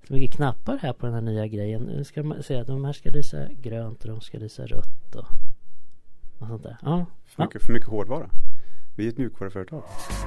Så mycket knappar här på den här nya grejen. Nu ska man säga att de här ska lysa grönt och de ska lysa rött och sånt där. Ja. För mycket hårdvara. Vi är ett mjukvaruföretag.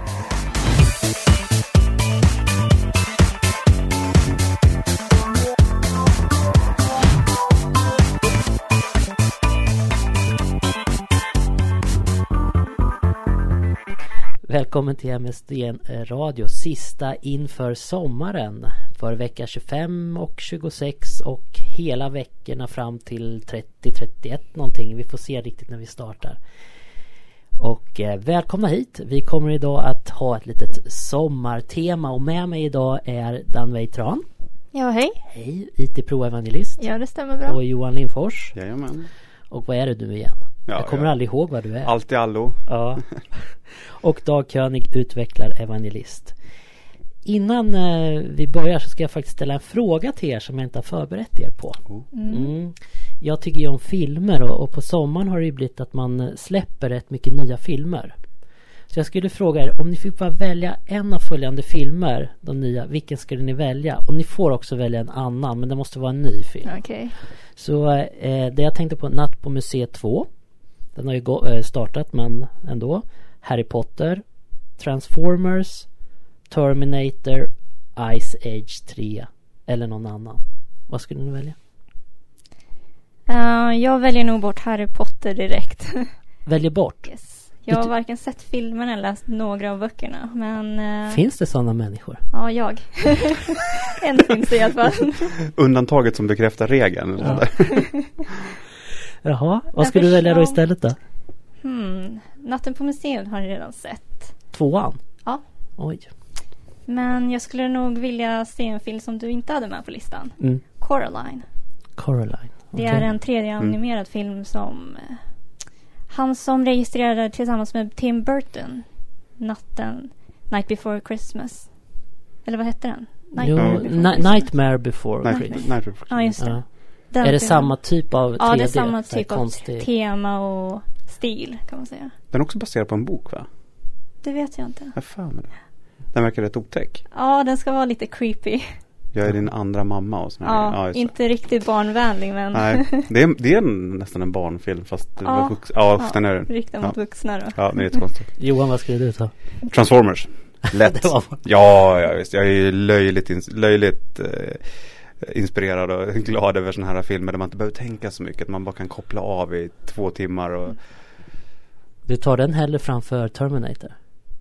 Välkommen till MSDN Radio, sista inför sommaren för vecka 25 och 26 och hela veckorna fram till 30-31 någonting. Vi får se riktigt när vi startar. Och välkomna hit. Vi kommer idag att ha ett litet sommartema och med mig idag är Danveig Tran. Ja, hej. Hej, IT-pro-evangelist. Ja, det stämmer bra. Och Johan Lindfors. Jajamän. Och vad är det du igen? Jag kommer aldrig ihåg vad du är. Allt i allo. Ja. Och Dag König, utvecklar evangelist. Innan vi börjar så ska jag faktiskt ställa en fråga till er som jag inte har förberett er på. Jag tycker ju om filmer och på sommaren har det ju blivit att man släpper rätt mycket nya filmer. Så jag skulle fråga er, om ni fick bara välja en av följande filmer, de nya, vilken skulle ni välja? Och ni får också välja en annan, men det måste vara en ny film. Okay. Så det jag tänkte på, Natt på museet 2. Den har ju startat, men ändå. Harry Potter, Transformers, Terminator, Ice Age 3 eller någon annan. Vad skulle ni välja? Jag väljer nog bort Harry Potter direkt. Väljer bort? Yes. Jag har varken sett filmen eller läst några av böckerna. Men, finns det sådana människor? Ja, jag. En finns det i alla fall. Undantaget som bekräftar regeln. Ja. Jaha, vad skulle du välja då istället då? Natten på museet har jag redan sett. 2:an? Ja. Oj. Men jag skulle nog vilja se en film som du inte hade med på listan. Coraline. Coraline. Det är en 3D-animerad film som han som registrerade tillsammans med Tim Burton Night Before Christmas. Eller vad hette den? Nightmare Before Christmas. Ja, just det. Ja. Är det samma typ av 3D? Ja, det är samma typ av konstig tema och stil kan man säga. Den är också baserad på en bok, va? Det vet jag inte. Jag fan med det. Den verkar rätt otäck. Ja, den ska vara lite creepy. Jag är din andra mamma och sån här. Ja, inte riktigt barnvänlig, men nej, det är nästan en barnfilm fast det var den är riktad mot vuxna då. Ja, det är jättekonstigt. Johan, vad skulle du ta? Transformers. Lätt. Ja, visst. Jag är löjligt inspirerad och glad över såna här filmer där man inte behöver tänka så mycket, att man bara kan koppla av i 2 timmar och Du tar den hellre framför Terminator?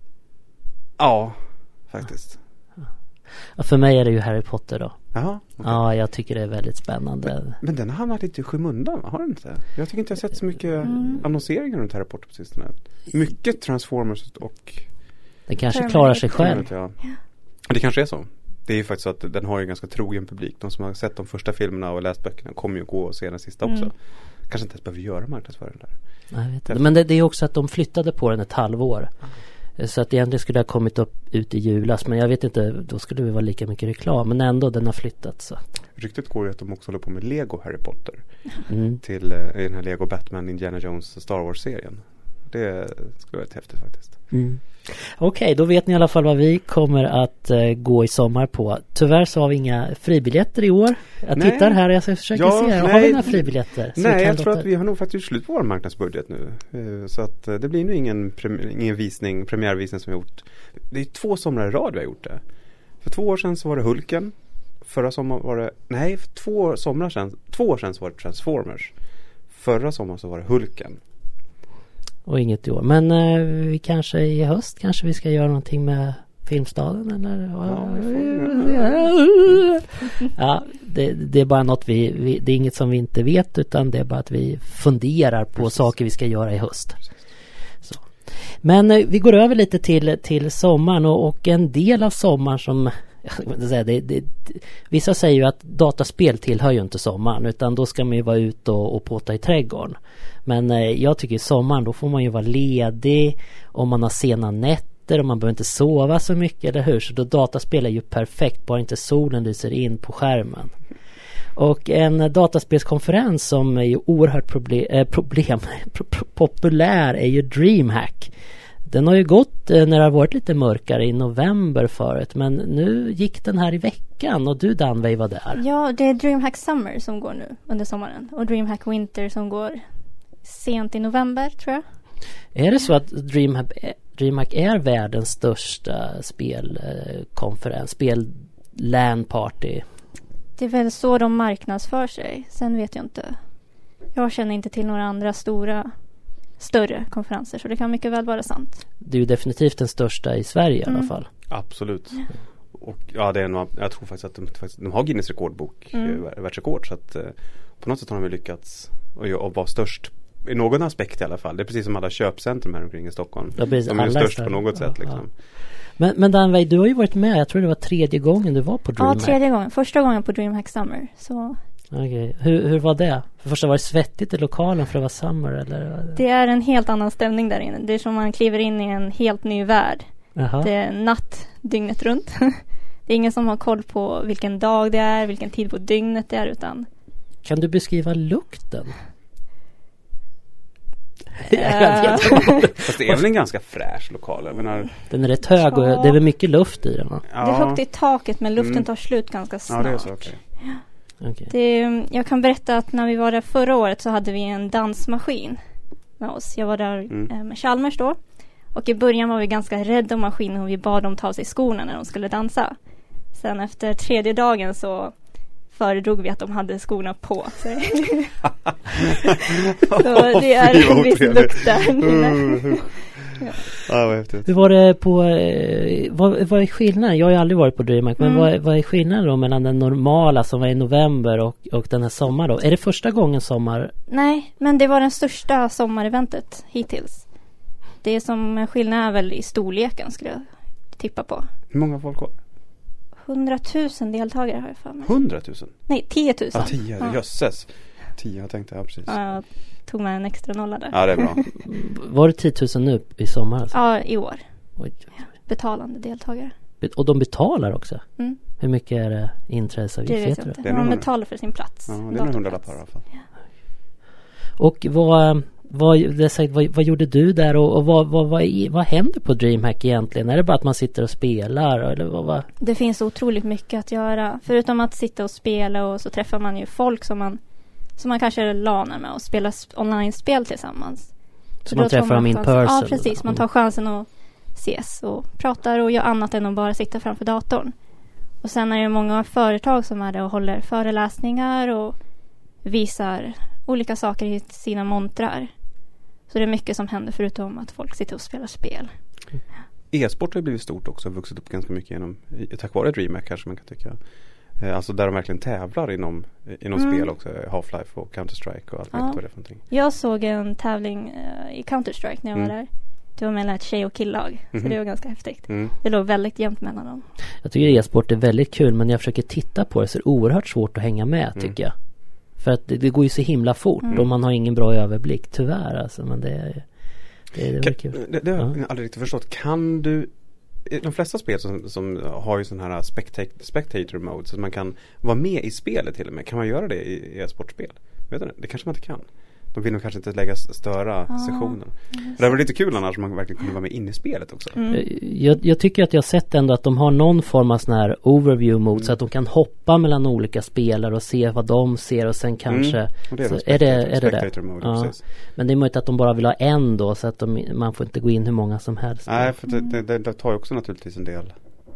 Ja, faktiskt. Ja, för mig är det ju Harry Potter då. Jaha, okay. Ja, jag tycker det är väldigt spännande. Men den har hamnat lite i skymundan, har den inte? Jag tycker inte jag har sett så mycket annonseringar runt Harry Potter på sistone. Mycket Transformers och den kanske klarar sig själv. Ja. Det kanske är så. Det är ju faktiskt så att den har ju ganska trogen publik. De som har sett de första filmerna och läst böckerna kommer ju gå och se den sista också. Kanske inte ens behöver göra marknadsföring där. Nej, jag vet inte. Men det är också att de flyttade på den ett halvår. Så att egentligen skulle det ha kommit ut i julas. Men jag vet inte, då skulle det vara lika mycket reklam. Men ändå, den har flyttat. Så. Ryktet går ju att de också håller på med Lego Harry Potter. Till den här Lego Batman Indiana Jones Star Wars-serien. Det skulle vara häftigt faktiskt. Okej, då vet ni i alla fall vad vi kommer att gå i sommar på. Tyvärr så har vi inga fribiljetter i år. Jag tittar här och jag försöker se. Har vi några fribiljetter? Nej, jag tror att vi har nog faktiskt slut på vår marknadsbudget nu. Så att det blir nog ingen premiärvisning som vi har gjort. Det är 2 somrar i rad vi har gjort det. För 2 år sedan så var det Hulken. Förra sommaren var det... Nej, för 2 år sedan så var det Transformers. Förra sommaren så var det Hulken. Och inget i år. Men vi kanske i höst kanske vi ska göra någonting med Filmstaden eller? Ja, det är bara något det är inget som vi inte vet, utan det är bara att vi funderar på saker vi ska göra i höst. Så. Men vi går över lite till sommaren och en del av sommaren som vissa säger ju att dataspel tillhör ju inte sommaren, utan då ska man ju vara ute och påta i trädgården. Men jag tycker i sommaren då får man ju vara ledig, om man har sena nätter och man behöver inte sova så mycket, eller hur? Så då dataspel är ju perfekt, bara inte solen lyser in på skärmen. Och en dataspelskonferens som är ju oerhört populär är ju DreamHack. Den har ju gått när det har varit lite mörkare i november förut. Men nu gick den här i veckan och du Danveig var där. Ja, det är DreamHack Summer som går nu under sommaren. Och DreamHack Winter som går sent i november tror jag. Är det så att DreamHack är världens största spelkonferens, LAN-party? Det är väl så de marknadsför sig. Sen vet jag inte. Jag känner inte till några andra större konferenser, så det kan mycket väl vara sant. Det är ju definitivt den största i Sverige i alla fall. Absolut. Och ja, det är nog, jag tror faktiskt att de har Guinness rekordbok, världsrekord, så att på något sätt har de lyckats och vara störst i någon aspekt i alla fall. Det är precis som alla köpcentrum här omkring i Stockholm. Ja, de är störst på något sätt liksom. Ja. Men Danveig, du har ju varit med. Jag tror det var 3:e gången du var på DreamHack. Ja, 3:e gången. Första gången på DreamHack Summer. Så. Okej. Hur var det? För första var det svettigt i lokalen för det var summer eller? Det är en helt annan stämning där inne. Det är som man kliver in i en helt ny värld. Jaha. Det är natt dygnet runt. Det är ingen som har koll på vilken dag det är, vilken tid på dygnet det är, utan... Kan du beskriva lukten? Fast det är väl en ganska fräsch lokal. Jag menar... Den är rätt hög och det är väl mycket luft i den, va? Ja. Det är högt i taket, men luften tar slut ganska snart. Ja, det är så, okej. Okay. Jag kan berätta att när vi var där förra året så hade vi en dansmaskin med oss. Jag var där med Chalmers då. Och i början var vi ganska rädda om maskinen och vi bad dem ta av sig skorna när de skulle dansa. Sen efter 3:e dagen så föredrog vi att de hade skorna på sig. Så det är en viss lukt där. Ja, vad häftigt. Hur var det på vad är skillnaden? Jag har ju aldrig varit på DreamHack, men vad är skillnaden då mellan den normala som var i november och den här sommaren då? Är det första gången sommar? Nej, men det var den största sommareventet hittills. Det som skillnaden är väl i storleken skulle jag tippa på. Hur många folk var det? 100 000 deltagare har jag för mig. 100 000? Nej, 10 000. Ja, 10, jösses. 10, jag tänkte, ja precis. Ja, jag tog med en extra nolla där. Ja, det är bra. Var det 10 000 nu i sommar? Alltså? Ja, i år. Oj. Betalande deltagare. Och de betalar också? Mm. Hur mycket är det inträdesavgift? Det vet jag inte. Man betalar för sin plats. Ja, det är nog 100 i alla fall. Ja. Och vad gjorde du där och vad händer på DreamHack egentligen? Är det bara att man sitter och spelar? Eller vad? Det finns otroligt mycket att göra. Förutom att sitta och spela och så träffar man ju folk som man kanske lanar med och spelar online-spel tillsammans. Så man träffar dem in person? Ja, precis. Man tar chansen att ses och pratar och gör annat än att bara sitta framför datorn. Och sen är det många företag som är där och håller föreläsningar och visar olika saker i sina montrar. Så det är mycket som händer förutom att folk sitter och spelar spel. E-sport har blivit stort också, vuxit upp ganska mycket tack vare DreamHack kanske man kan tycka. Alltså där de verkligen tävlar inom spel också, Half-Life och Counter-Strike och allt vad det är för någonting. Jag såg en tävling i Counter-Strike när jag var där. Det var mellan ett tjej- och killag. Så det var ganska häftigt. Det låg väldigt jämnt mellan dem. Jag tycker e-sport är väldigt kul, men när jag försöker titta på det så är det oerhört svårt att hänga med tycker jag. För att det går ju så himla fort och man har ingen bra överblick, tyvärr alltså, men det är kul. Det har jag aldrig riktigt förstått. Kan du, de flesta spel som har ju sån här spectator mode så att man kan vara med i spelet till och med, kan man göra det i e-sportspel? Vet du det? Det kanske man inte kan. De vill nog kanske inte störa sessionen. Det var lite kul annars om man verkligen kunde vara med in i spelet också. Jag tycker att jag har sett ändå att de har någon form av sån här overview mode så att de kan hoppa mellan olika spelare och se vad de ser och sen kanske är det mode, ja. Men det är möjligt att de bara vill ha en då så att man får inte gå in hur många som helst. Nej, för det tar ju också naturligtvis en del.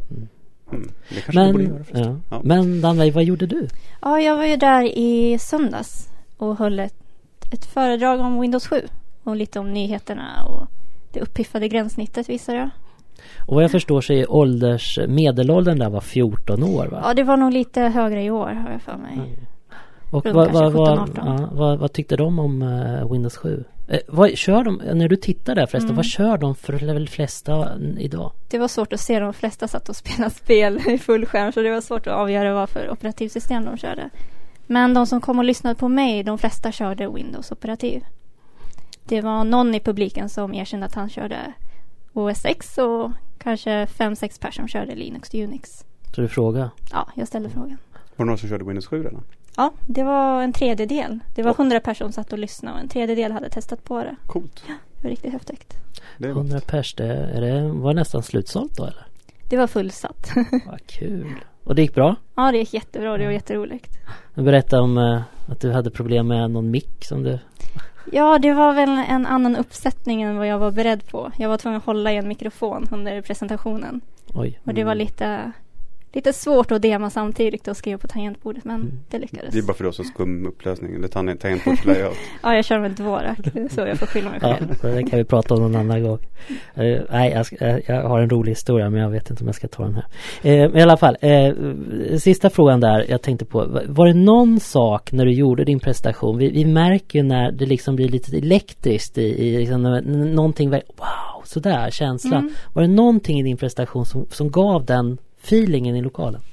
Det kanske man borde göra först. Ja. Men Danveig, vad gjorde du? Ja, jag var ju där i söndags och höll ett föredrag om Windows 7 och lite om nyheterna och det uppiffade gränssnittet visade jag. Och vad jag förstår så är medelåldern där var 14 år, va? Ja, det var nog lite högre i år har jag för mig. Och vad tyckte de om Windows 7? Vad kör de, när du tittar där förresten, vad kör de för flesta idag? Det var svårt att se, de flesta satt och spelade spel i full skärm så det var svårt att avgöra vad för operativsystem de körde. Men de som kom och lyssnade på mig, de flesta körde Windows operativ. Det var någon i publiken som erkände att han körde OS X och kanske 5-6 personer som körde Linux och Unix. Så du frågade? Ja, jag ställde frågan. Var det någon som körde Windows 7 redan? Ja, det var en tredjedel. Det var 100 personer som satt och lyssnade och en tredjedel hade testat på det. Coolt. Ja, Det var riktigt häftigt. 100 pers, var nästan slutsålt då eller? Det var fullsatt. Vad kul. Och det gick bra? Ja, det gick jättebra. Det var jätteroligt. Du berättade om att du hade problem med någon mick som du... Ja, det var väl en annan uppsättning än vad jag var beredd på. Jag var tvungen att hålla i en mikrofon under presentationen. Oj. Och det var lite svårt att dema samtidigt och skriva på tangentbordet, men det lyckades. Det är bara för oss att skum upplösning eller tangentbordslayout. Ja, jag kör med Dvorak, så jag får skylla mig själv. Ja, det kan vi prata om någon annan gång. Nej, jag har en rolig historia, men jag vet inte om jag ska ta den här. Men i alla fall, sista frågan där jag tänkte på. Var det någon sak när du gjorde din prestation? Vi märker ju när det liksom blir lite elektriskt i liksom, någonting, wow, sådär, känslan. Var det någonting i din prestation som gav den feelingen i lokalen?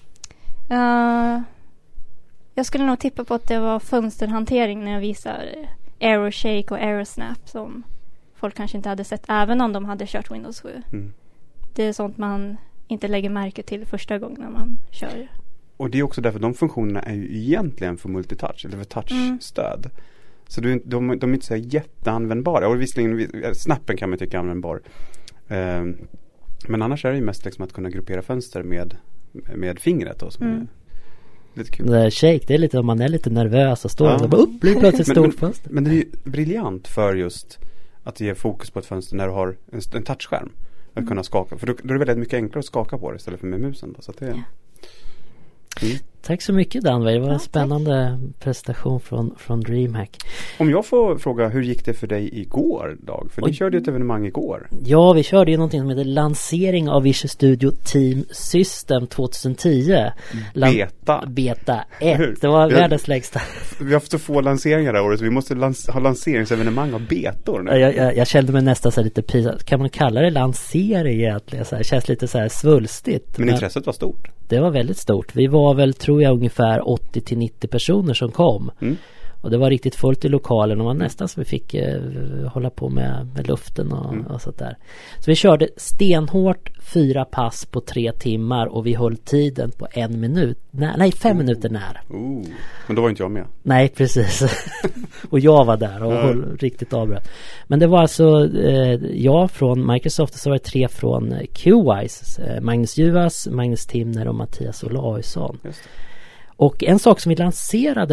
Jag skulle nog tippa på att det var fönsterhantering när jag visar Aeroshake och Aerosnap som folk kanske inte hade sett även om de hade kört Windows 7. Det är sånt man inte lägger märke till första gången när man kör. Och det är också därför de funktionerna är ju egentligen för multitouch eller för touchstöd. Så de är inte så jätteanvändbara. Och visserligen, snappen kan man tycka är användbar. Men annars är det ju mest liksom att kunna gruppera fönster med fingret då, som är lite kul. Det shake, det är lite om man är lite nervös och står och bara blir plötsligt stort fönster. Men det är ju briljant för just att ge fokus på ett fönster när du har en touchskärm. Att kunna skaka. För då är det väldigt mycket enklare att skaka på det istället för med musen. Då, så att det Tack så mycket Danveig. Det var en spännande presentation från DreamHack. Om jag får fråga, hur gick det för dig igår, Dag? För ni körde ju ett evenemang igår. Ja, vi körde ju någonting som heter lansering av Visual Studio Team System 2010. Beta 1. Det var världens längsta. Vi har haft så få lanseringar det året, så vi måste ha lanseringsevenemang av betor. Jag kände mig nästan så här lite pinsamt. Kan man kalla det lansering egentligen? Så här, känns lite så här svulstigt. Men intresset var stort. Det var väldigt stort. Vi var väl, tror jag, ungefär 80-90 personer som kom. Och det var riktigt fullt i lokalen och var nästan så vi fick hålla på med luften och sånt där. Så vi körde stenhårt 4 pass på 3 timmar och vi höll tiden på 1 minut. Nej, 5 minuter när. Men då var inte jag med. Nej, precis. Och jag var där och höll riktigt avbröt. Men det var alltså jag från Microsoft och så var det 3 från QWise. Magnus Juvas, Magnus Timner och Mattias Olausson. Just det. Och en sak som vi lanserade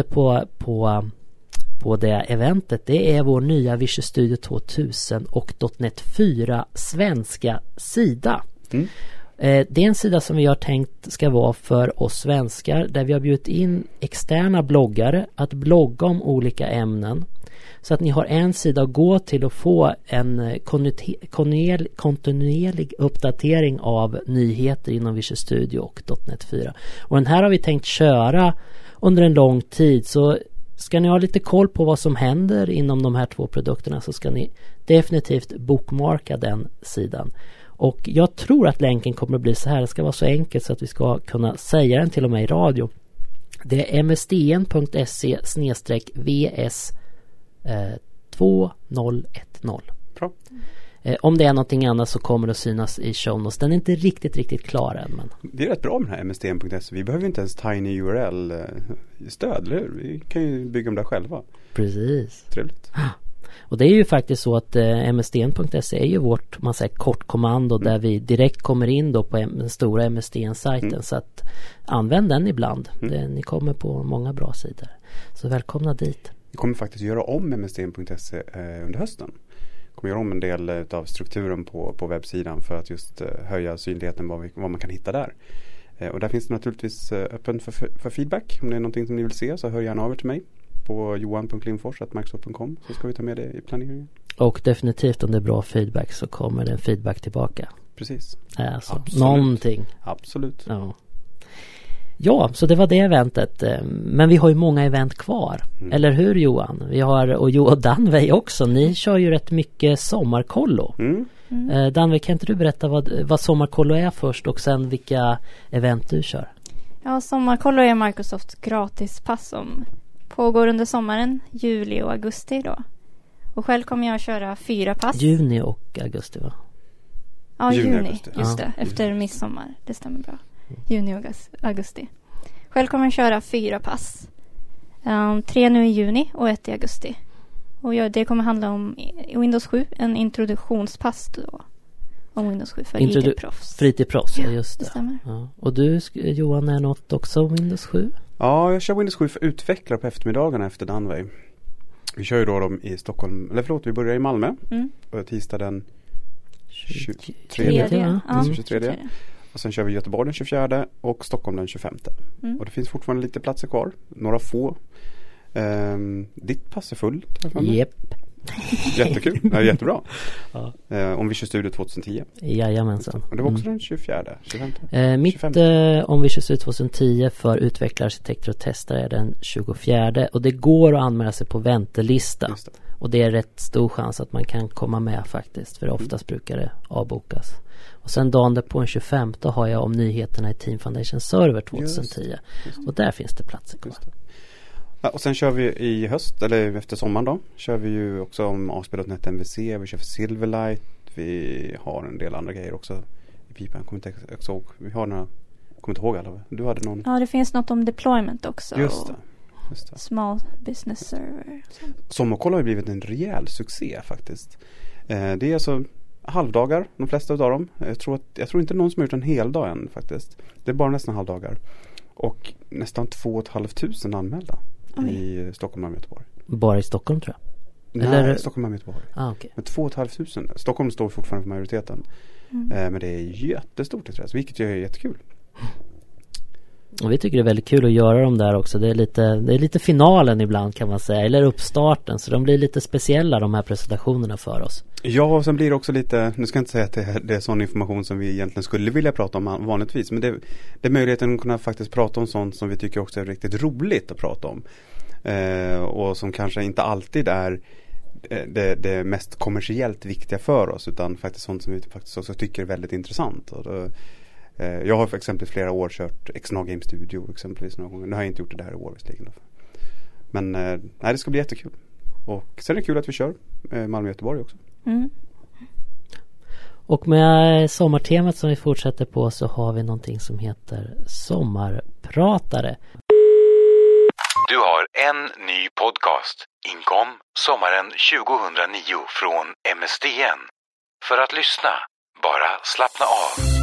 på det eventet, det är vår nya Visual Studio 2000 och .NET 4 svenska sida. Det är en sida som vi har tänkt ska vara för oss svenskar, där vi har bjudit in externa bloggare att blogga om olika ämnen. Så att ni har en sida att gå till och få en kontinuerlig uppdatering av nyheter inom Visual Studio och .NET 4. Och den här har vi tänkt köra under en lång tid. Så ska ni ha lite koll på vad som händer inom de här 2 produkterna, så ska ni definitivt bookmarka den sidan. Och jag tror att länken kommer att bli så här. Det ska vara så enkelt så att vi ska kunna säga den till och med i radio. Det är msdn.se/vs 2010. Bra. Om det är någonting annat så kommer det att synas i show notes. Den är inte riktigt klar än. Men... Det är rätt bra med den här msdn.se. Vi behöver inte ens Tiny URL-stöd, eller hur? Vi kan ju bygga dem där själva. Precis. Trevligt. Och det är ju faktiskt så att msdn.se är ju vårt kortkommando där vi direkt kommer in då på den stora MSDN-sajten. Så att använd den ibland. Ni kommer på många bra sidor. Så välkomna dit. Vi kommer faktiskt göra om msdn.se under hösten. Vi kommer göra om en del av strukturen på webbsidan för att just höja synligheten vad man kan hitta där. Och där finns det naturligtvis öppen för feedback. Om det är någonting som ni vill se så hör gärna av er till mig på johan.lindfors@microsoft.com, så ska vi ta med det i planeringen. Och definitivt om det är bra feedback så kommer det en feedback tillbaka. Precis. Alltså, absolut. Någonting. Absolut. Ja, så det var det eventet. Men vi har ju många event kvar. Eller hur, Johan? Vi har, och Danveig också. Ni kör ju rätt mycket sommarkollo. Danveig, kan inte du berätta vad sommarkollo är först och sen vilka event du kör? Ja, sommarkollo är Microsofts gratispass som pågår under sommaren, juli och augusti då. Och själv kommer jag att köra 4 pass. Juni och augusti, va? Ja, juni. Just det, efter midsommar. Det stämmer bra. Juni och augusti. Själv kommer jag köra 4 pass. 3 nu i juni och 1 i augusti. Och det kommer handla om Windows 7, en introduktionspass då. Om Windows 7 för IT-proffs. För IT-proffs, ja, just det. Det stämmer. Ja. Och du, Johan, är något också Windows 7? Ja, jag kör Windows 7 för utvecklare på eftermiddagarna efter Danway. Vi kör ju då dem i Stockholm, eller förlåt, vi börjar i Malmö. Och tisdag den 23. Ja, 23. Och sen kör vi Göteborg den 24 och Stockholm den 25. Och det finns fortfarande lite platser kvar. Några få. Ditt pass är fullt. Japp. Jättekul, ja, jättebra. Ja. Om vi kör studio 2010. Jajamensan. Och det var också den 24, 25. Mitt om vi kör studio 2010 för utvecklare, arkitekter och testare är den 24. Och det går att anmäla sig på väntelista. Just det. Och det är rätt stor chans att man kan komma med faktiskt. För oftast brukar det avbokas. Och sen dagen på den 25 har jag om nyheterna i Team Foundation Server 2010. Just det. Och där finns det platser kvar. Ja, och sen kör vi i höst, eller efter sommaren då, kör vi ju också om ASP.NET MVC, vi kör för Silverlight, vi har en del andra grejer också i pipen. Kommer inte ihåg. Vi har några, kommer inte ihåg alla. Du hade någon. Ja, det finns något om deployment också. Just det. Small business server. Sommarkoll har ju blivit en rejäl succé faktiskt. Det är alltså halvdagar, de flesta av dem. Jag tror inte någon som har gjort en hel dag än faktiskt. Det är bara nästan halvdagar. Och nästan 2 500 anmälda i Stockholm och Göteborg. Bara i Stockholm tror jag? Nej, eller? Stockholm och Göteborg. Okay. Men 2 500. Stockholm står fortfarande för majoriteten. Men det är jättestort intresse, vilket är jättekul. Och vi tycker det är väldigt kul att göra dem där också. Det är lite finalen ibland kan man säga. Eller uppstarten. Så de blir lite speciella de här presentationerna för oss. Ja, och sen blir det också lite, nu ska jag inte säga att det är sån information som vi egentligen skulle vilja prata om vanligtvis. Men det är möjligheten att kunna faktiskt prata om sånt som vi tycker också är riktigt roligt att prata om. Och som kanske inte alltid är det mest kommersiellt viktiga för oss. Utan faktiskt sånt som vi faktiskt också tycker är väldigt intressant. Och då, jag har för exempel flera år kört XNA Game Studio exempelvis några gånger. Nu har jag inte gjort det där i år visserligen. Men det ska bli jättekul. Och sen är det kul att vi kör Malmö och Göteborg också. Och med sommartemat som vi fortsätter på så har vi någonting som heter Sommarpratare. Du har en ny podcast. Inkom sommaren 2009 från MSDN. För att lyssna, bara slappna av.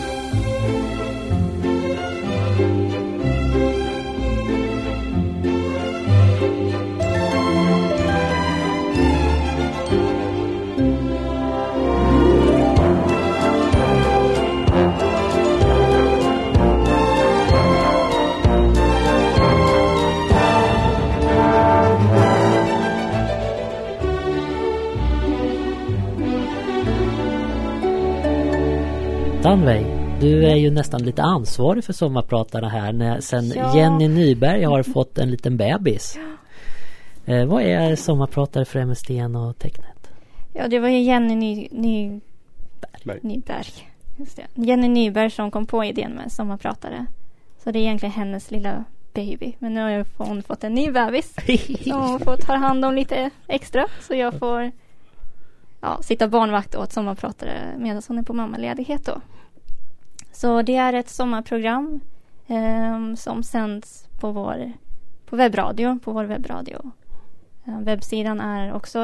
Danway, du är ju nästan lite ansvarig för sommarpratarna här sen Jenny Nyberg har fått en liten bebis. Vad är sommarpratare för MSDN och Technet? Ja, det var ju Jenny Nyberg. Just det. Jenny Nyberg som kom på idén med sommarpratare. Så det är egentligen hennes lilla baby. Men nu har hon fått en ny bebis. Så hon får ta hand om lite extra. Så jag får sitta barnvakt åt sommarpratare medan hon är på mammaledighet då. Så det är ett sommarprogram som sänds på vår webbradio. Webbsidan är också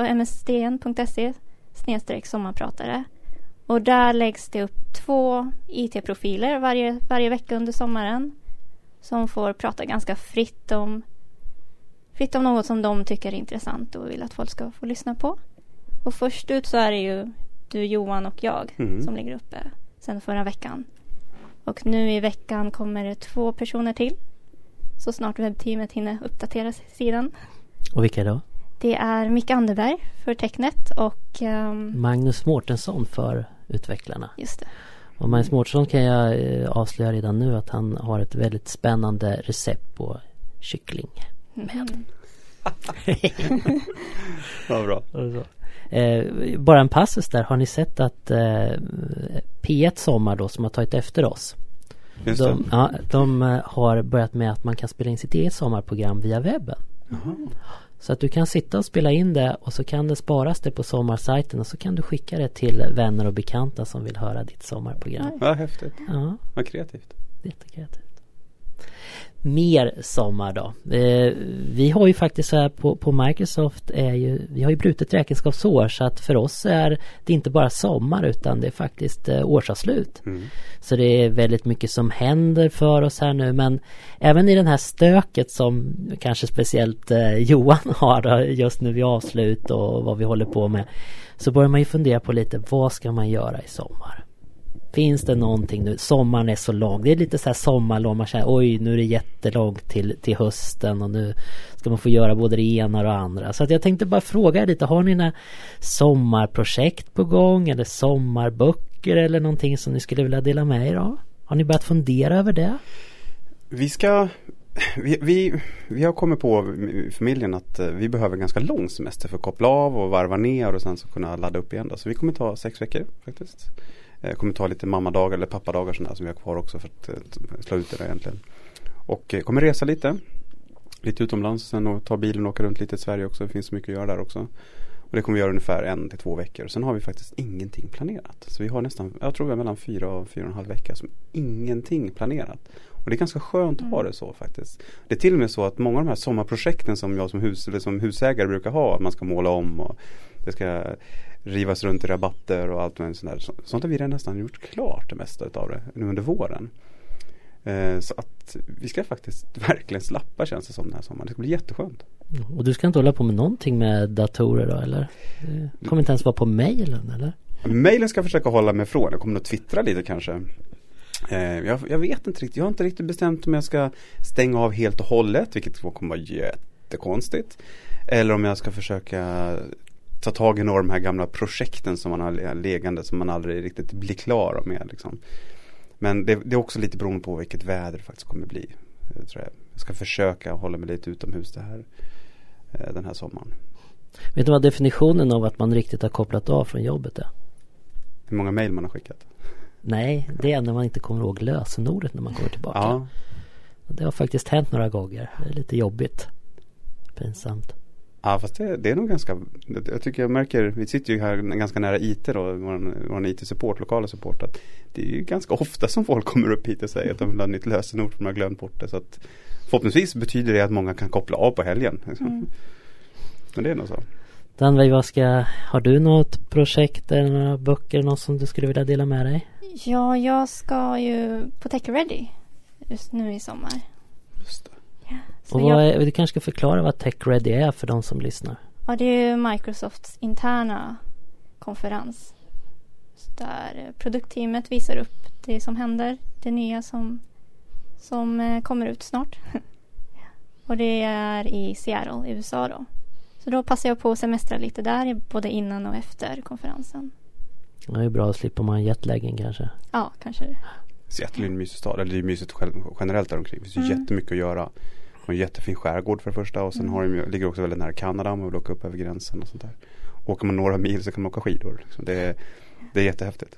msdn.se/sommarpratare. Och där läggs det upp 2 IT-profiler varje vecka under sommaren som får prata ganska fritt om något som de tycker är intressant och vill att folk ska få lyssna på. Och först ut så är det ju du, Johan och jag som ligger uppe sen förra veckan. Och nu i veckan kommer det 2 personer till. Så snart webbteamet hinner uppdatera sidan. Och vilka då? Det är Micke Anderberg för Technet och Magnus Mårtensson för utvecklarna. Just det. Och Magnus Mårtensson kan jag avslöja redan nu att han har ett väldigt spännande recept på kyckling. Ja, bra. Bara en passus där. Har ni sett att P1 Sommar då som har tagit efter oss? De har börjat med att man kan spela in sitt eget sommarprogram via webben. Så att du kan sitta och spela in det och så kan det sparas det på sommarsajten och så kan du skicka det till vänner och bekanta som vill höra ditt sommarprogram. Ja, häftigt. Ja. Vad kreativt. Jättekreativt. Mer sommar då. Vi har ju faktiskt så här på Microsoft vi har ju brutit räkenskapsår, så att för oss är det inte bara sommar utan det är faktiskt årsavslut. Så det är väldigt mycket som händer för oss här nu, men även i den här stöket som kanske speciellt Johan har då, just nu vid avslut och vad vi håller på med, så börjar man ju fundera på lite, vad ska man göra i sommar? Finns det någonting nu? Sommaren är så lång. Det är lite så här sommarlov. Man känner, oj, nu är det jättelångt till hösten och nu ska man få göra både det ena och det andra. Så att jag tänkte bara fråga lite, har ni några sommarprojekt på gång eller sommarböcker eller någonting som ni skulle vilja dela med er av? Har ni börjat fundera över det? Vi har kommit på i familjen att vi behöver ganska lång semester för att koppla av och varva ner och sen så kunna ladda upp igen då. Så vi kommer ta 6 veckor faktiskt. Kommer ta lite mammadagar eller pappadagar sådana som vi har kvar också för att slå ut det där egentligen. Och kommer resa lite utomlands sen och ta bilen och åka runt lite i Sverige också. Det finns så mycket att göra där också. Och det kommer vi göra ungefär 1 till 2 veckor. Sen har vi faktiskt ingenting planerat. Så vi har nästan, jag tror vi har mellan 4 och 4,5 veckor som ingenting planerat. Och det är ganska skönt att ha det så faktiskt. Det är till och med så att många av de här sommarprojekten som jag som husägare brukar ha, att man ska måla om och det ska rivas runt i rabatter och allt sånt där. Sånt har vi redan nästan gjort klart det mesta av det nu under våren. Så att vi ska faktiskt verkligen slappa, känns det som, den här sommaren. Det ska bli jätteskönt. Och du ska inte hålla på med någonting med datorer då, eller? Det kommer inte ens vara på mejlen, eller? Mejlen ska jag försöka hålla mig ifrån. Jag kommer nog twittra lite kanske. Jag vet inte riktigt. Jag har inte riktigt bestämt om jag ska stänga av helt och hållet, vilket kommer vara jättekonstigt. Eller om jag ska försöka ta tag i några av de här gamla projekten som man har legande, som man aldrig riktigt blir klar med liksom. Men det är också lite beroende på vilket väder det faktiskt kommer bli. Tror jag ska försöka hålla mig lite utomhus den här sommaren. Vet du vad definitionen av att man riktigt har kopplat av från jobbet är? Hur många mejl man har skickat? Nej, det är när man inte kommer ihåg lösenordet när man kommer tillbaka. Ja. Det har faktiskt hänt några gånger. Det är lite jobbigt. Pinsamt. Ja, fast det är nog ganska, jag tycker jag märker, vi sitter ju här ganska nära IT då, vår IT-support, lokala support, att det är ju ganska ofta som folk kommer upp hit och säger att de vill ha nytt lösenord som de har glömt bort det, så att förhoppningsvis betyder det att många kan koppla av på helgen. Men det är nog så. Danveig, har du något projekt eller några böcker, något som du skulle vilja dela med dig? Ja, jag ska ju på Tech Ready just nu i sommar. Just det. Och du kanske ska förklara vad Tech Ready är för de som lyssnar. Ja, det är Microsofts interna konferens. Där produktteamet visar upp det som händer. Det nya som kommer ut snart. Och det är i Seattle i USA då. Så då passar jag på att semestra lite där, både innan och efter konferensen. Det är bra att slippa man jetlagen kanske. Ja, kanske det. Seattle är en mysig stad, eller det är mysigt generellt där omkring. Det finns ju jättemycket att göra. Och en jättefin skärgård för det första, och sen ligger också väldigt nära Kanada, man vill åka upp över gränsen och sånt där. Åker man några mil så kan man åka skidor. Liksom. Det är jättehäftigt.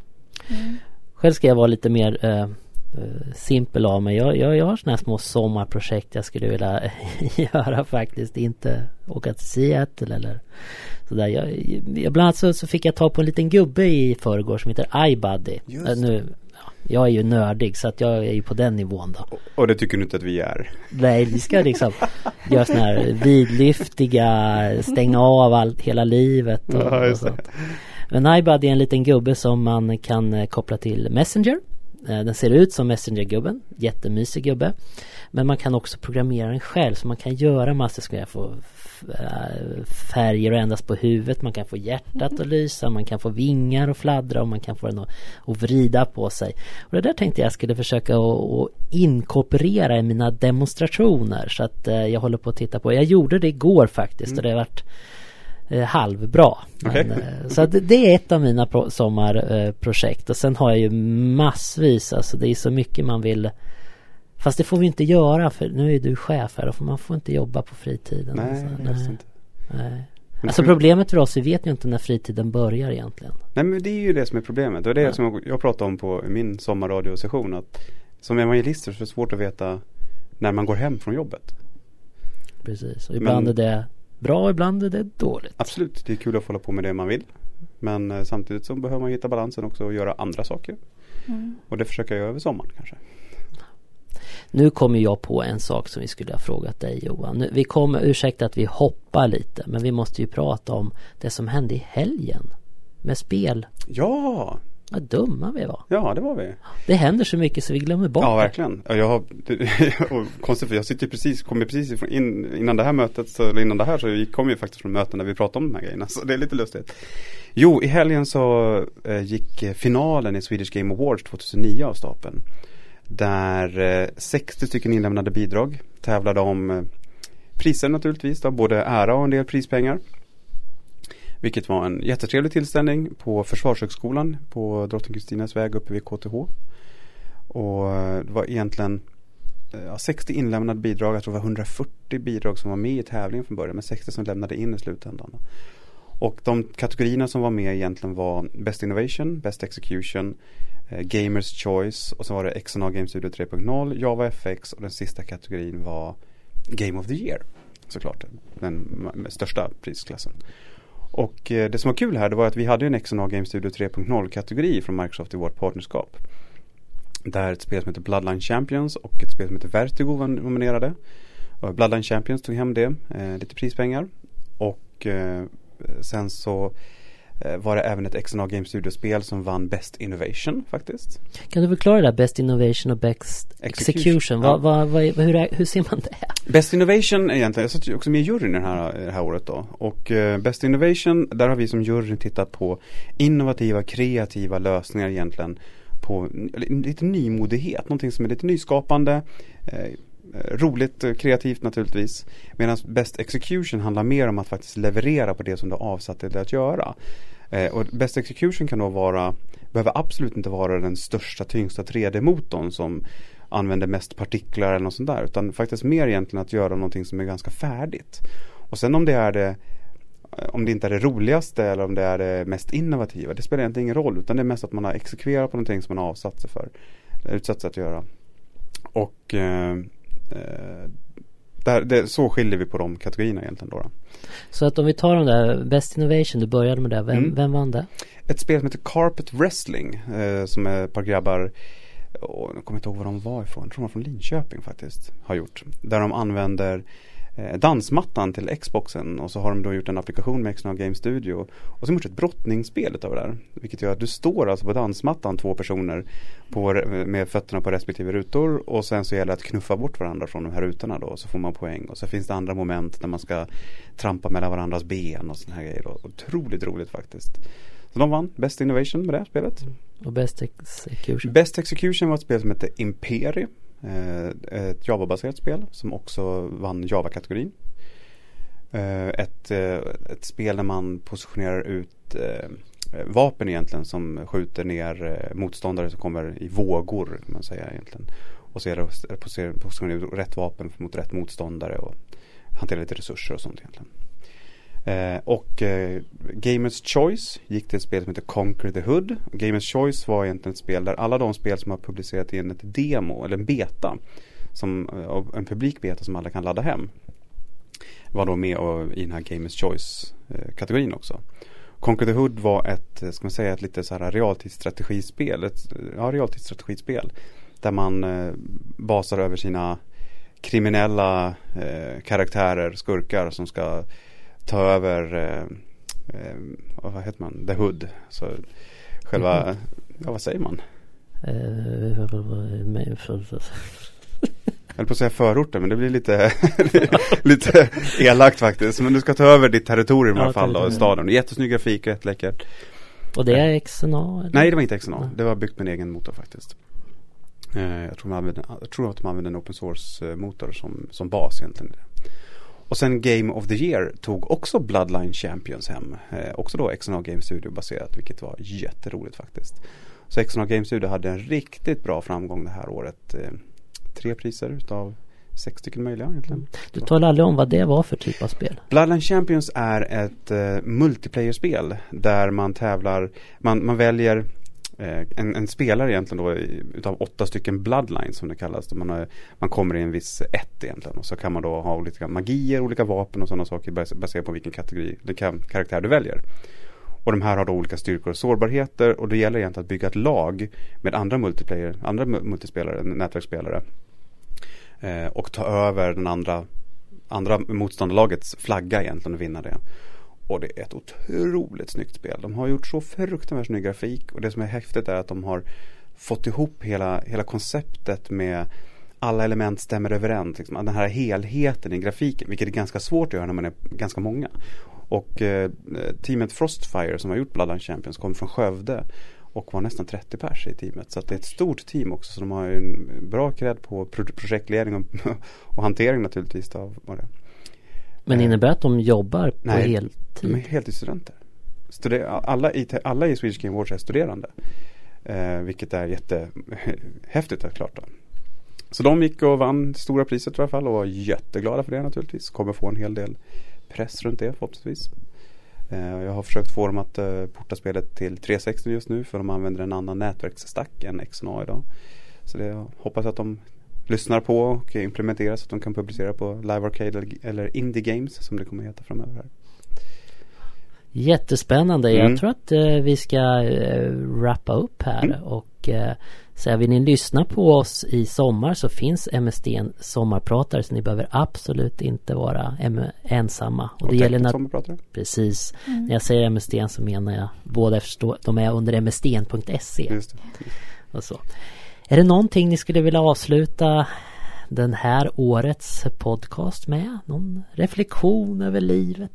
Själv ska jag vara lite mer simpel av mig. Jag har såna här små sommarprojekt jag skulle vilja göra faktiskt. Inte åka till Seattle eller sådär. Bland annat så fick jag ta på en liten gubbe i förrgår som heter iBuddy. Jag är ju nördig, så att jag är ju på den nivån då. Och det tycker du inte att vi är? Nej, vi ska liksom göra såna här vidlyftiga, stänga av hela livet och sånt. Men iBuddy är en liten gubbe som man kan koppla till Messenger. Den ser ut som Messenger-gubben, jättemysig gubbe. Men man kan också programmera den själv, så man kan göra massor, ska jag få färger och ändras på huvudet, man kan få hjärtat att lysa, man kan få vingar och fladdra och man kan få den att vrida på sig. Och det där tänkte jag skulle försöka att inkorporera i mina demonstrationer, så att jag håller på att titta på. Jag gjorde det igår faktiskt och det har varit halvbra. Okay. Så att det är ett av mina sommarprojekt. Och sen har jag ju massvis, alltså det är så mycket man vill. Fast det får vi inte göra, för nu är du chef här och man får inte jobba på fritiden. Nej. Alltså problemet för oss, vi vet ju inte när fritiden börjar egentligen. Nej, men det är ju det som är problemet. Och det är det som jag pratade om på min sommarradiosession, att som evangelister så är det svårt att veta när man går hem från jobbet. Precis, och ibland är det bra, ibland är det dåligt. Absolut, det är kul att få hålla på med det man vill. Men samtidigt så behöver man hitta balansen också och göra andra saker. Och det försöker jag göra över sommaren kanske. Nu kommer jag på en sak som vi skulle ha frågat dig, Johan. Vi kommer, ursäkta att vi hoppar lite, men vi måste ju prata om det som hände i helgen med spel. Ja! Vad dumma vi var. Ja, det var vi. Det händer så mycket så vi glömmer bort Ja, det. verkligen. Konstigt, för jag sitter kommer precis ifrån, innan det här mötet, eller innan det här, så vi kom ju faktiskt från möten där vi pratade om de här grejerna. Så det är lite lustigt. Jo, i helgen så gick finalen i Swedish Game Awards 2009 av stapeln. Där 60 stycken inlämnade bidrag tävlade om priser naturligtvis. Då, både ära och en del prispengar. Vilket var en jättetrevlig tillställning på Försvarshögskolan på Drottning Kristinas väg uppe vid KTH. Och det var egentligen 60 inlämnade bidrag. Jag tror det var 140 bidrag som var med i tävlingen från början. Men 60 som lämnade in i slutändan. Och de kategorierna som var med egentligen var Best Innovation, Best Execution, Gamers Choice, och så var det XNA Game Studio 3.0, Java FX, och den sista kategorin var Game of the Year. Såklart, den största prisklassen. Och det som var kul här, det var att vi hade en XNA Game Studio 3.0-kategori från Microsoft i vårt partnerskap. Där ett spel som heter Bloodline Champions och ett spel som heter Vertigo var nominerade. Och Bloodline Champions tog hem det, lite prispengar. Och sen så var det även ett XNA Game Studio-spel som vann Best Innovation faktiskt. Kan du förklara det där? Best Innovation och Best Execution. Ja. Hur ser man det? Best Innovation är egentligen, jag satt också med i juryn det här året då. Och Best Innovation, där har vi som jury tittat på innovativa, kreativa lösningar egentligen på lite nymodighet. Någonting som är lite nyskapande, roligt, kreativt naturligtvis. Medan Best Execution handlar mer om att faktiskt leverera på det som du har avsatt dig att göra. Och Best Execution kan då behöver absolut inte vara den största, tyngsta 3D-motorn som använder mest partiklar eller något sånt där. Utan faktiskt mer egentligen att göra någonting som är ganska färdigt. Och sen om det inte är det roligaste eller om det är det mest innovativa, det spelar egentligen ingen roll. Utan det är mest att man har exekverat på någonting som man har avsatt sig för. Utsatt sig att göra. Och så skiljer vi på de kategorierna egentligen då. Så att om vi tar de där Best Innovation, du började med det, vem vann det? Ett spel som heter Carpet Wrestling, som är ett par grabbar, jag kommer inte ihåg var de var ifrån, jag tror de var från Linköping faktiskt, har gjort. Där de använder dansmattan till Xboxen, och så har de då gjort en applikation med XNA Game Studio, och så har de gjort ett brottningsspel utav det där, vilket gör att du står alltså på dansmattan, 2 personer med fötterna på respektive rutor, och sen så gäller det att knuffa bort varandra från de här rutorna då, så får man poäng, och så finns det andra moment där man ska trampa mellan varandras ben och såna här grejer då. Otroligt roligt faktiskt. Så de vann Best Innovation med det spelet. Och Best Execution? Best Execution var ett spel som heter Imperi. Ett Java-baserat spel som också vann Java-kategorin. Ett spel där man positionerar ut vapen egentligen som skjuter ner motståndare som kommer i vågor, kan man säga egentligen. Och så är det positionera ut rätt vapen mot rätt motståndare och hantera lite resurser och sånt egentligen. Gamers Choice gick till ett spel som heter Conquer the Hood. Gamers Choice var egentligen ett spel där alla de spel som har publicerat in ett demo eller en beta, en publik beta som alla kan ladda hem, var då med i den här Gamers Choice-kategorin också. Conquer the Hood var ett lite så här realtidsstrategispel, realtidsstrategispel där man basar över sina kriminella karaktärer, skurkar som ska ta över vad heter man? The Hood. Så själva, vad säger man? Jag höll på att säga förorten, men det blir lite elakt faktiskt. Men du ska ta över ditt territorium i alla fall då, staden. Jättesnygg grafik, rätt läckert. Och det är XNA? Eller? Nej, det var inte XNA. Det var byggt med en egen motor faktiskt. Jag tror att de använder en open source motor som bas egentligen. Och sen Game of the Year tog också Bloodline Champions hem. Också då XNA Game Studio baserat, vilket var jätteroligt faktiskt. Så XNA Game Studio hade en riktigt bra framgång det här året. 3 priser utav 6 stycken möjliga egentligen. Du talar aldrig om vad det var för typ av spel. Bloodline Champions är ett multiplayer-spel där man tävlar, man väljer en spelare egentligen då utav 8 stycken bloodlines som det kallas. Man kommer i en viss egentligen, och så kan man då ha olika magier, olika vapen och sådana saker baserat på vilken karaktär du väljer. Och de här har då olika styrkor och sårbarheter, och det gäller egentligen att bygga ett lag med andra multispelare, nätverksspelare, och ta över den andra motståndarlagets flagga egentligen och vinna det. Och det är ett otroligt snyggt spel. De har gjort så fruktansvärt snygg grafik, och det som är häftigt är att de har fått ihop hela konceptet med alla element stämmer överens. Liksom. Den här helheten i grafiken, vilket är ganska svårt att göra när man är ganska många. Och teamet Frostfire som har gjort Bloodline Champions kom från Skövde och var nästan 30 pers i teamet. Så att det är ett stort team också, så de har ju en bra kredd på projektledning och hantering naturligtvis av vad det är. Men innebär att de jobbar på heltid? De är heltidsstudenter. Alla i Swedish Game Awards är studerande. Vilket är jättehäftigt att klart då. Så de gick och vann stora priset i alla fall och var jätteglada för det naturligtvis. Kommer få en hel del press runt det förhoppningsvis. Jag har försökt få dem att porta spelet till 360 just nu, för de använder en annan nätverksstack än XNA idag. Så jag hoppas att de lyssnar på och implementerar så att de kan publicera på Live Arcade eller Indie Games som det kommer heta framöver här. Jättespännande. Jag tror att vi ska wrappa upp här och så vill ni lyssna på oss i sommar så finns MSD sommarpratare, så ni behöver absolut inte vara ensamma. Och det gäller sommarpratare. Precis. När jag säger MSD så menar jag båda, eftersom de är under msdn.se. Just det. Och så. Är det någonting ni skulle vilja avsluta den här årets podcast med? Någon reflektion över livet?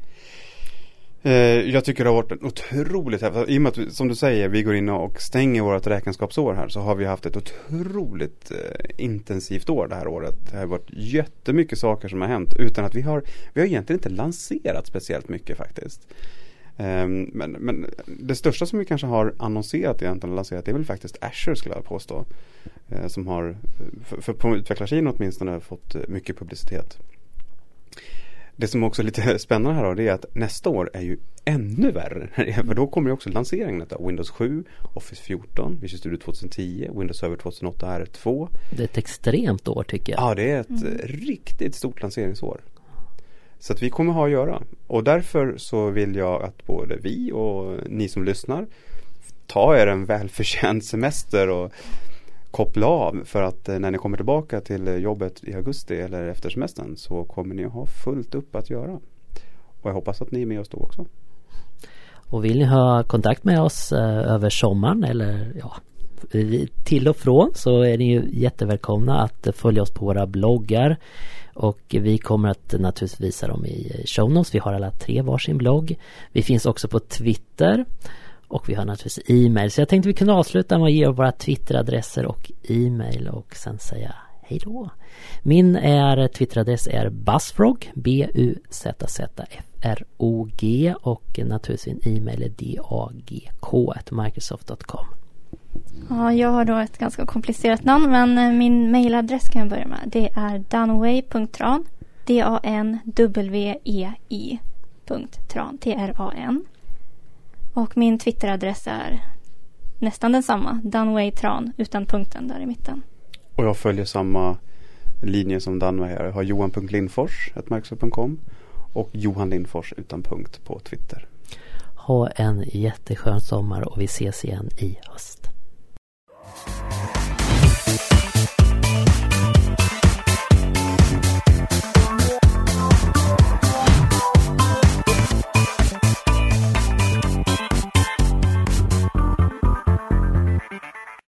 Jag tycker det har varit en otroligt häftigt. I och med att, som du säger, vi går in och stänger vårt räkenskapsår här, så har vi haft ett otroligt intensivt år det här året. Det har varit jättemycket saker som har hänt utan att vi har egentligen inte lanserat speciellt mycket faktiskt. Men det största som vi kanske har annonserat egentligen och lanserat är väl faktiskt Azure, skulle jag påstå. Som har, för på utvecklarsidan åtminstone, fått mycket publicitet. Det som också är lite spännande här då, det är att nästa år är ju ännu värre. För då kommer ju också lanseringen av Windows 7, Office 14, Visual Studio 2010, Windows Server 2008 R2. Det är ett extremt år tycker jag. Ja, det är ett riktigt stort lanseringsår. Så att vi kommer ha att göra. Och därför så vill jag att både vi och ni som lyssnar ta er en välförtjänt semester och koppla av, för att när ni kommer tillbaka till jobbet i augusti eller efter semestern så kommer ni att ha fullt upp att göra. Och jag hoppas att ni är med oss då också. Och vill ni ha kontakt med oss över sommaren eller till och från, så är ni ju jättevälkomna att följa oss på våra bloggar. Och vi kommer att naturligtvis visa dem i show notes. Vi har alla 3 varsin blogg. Vi finns också på Twitter. Och vi har naturligtvis e-mail. Så jag tänkte vi kunde avsluta med att ge våra Twitteradresser och e-mail och sen säga hej då. Min Twitteradress är Buzzfrog, BUZZFROG, och naturligtvis min e-mail är dagk@microsoft.com. Ja, jag har då ett ganska komplicerat namn, men min mailadress kan jag börja med. Det är danwei.tran, DANWEI.tran, TRAN. Och min Twitteradress är nästan densamma, danwei.tran, utan punkten där i mitten. Och jag följer samma linje som Danwei här. Jag har johan.lindfors@microsoft.com och Johan Lindfors utan punkt på Twitter. Ha en jätteskön sommar och vi ses igen i höst.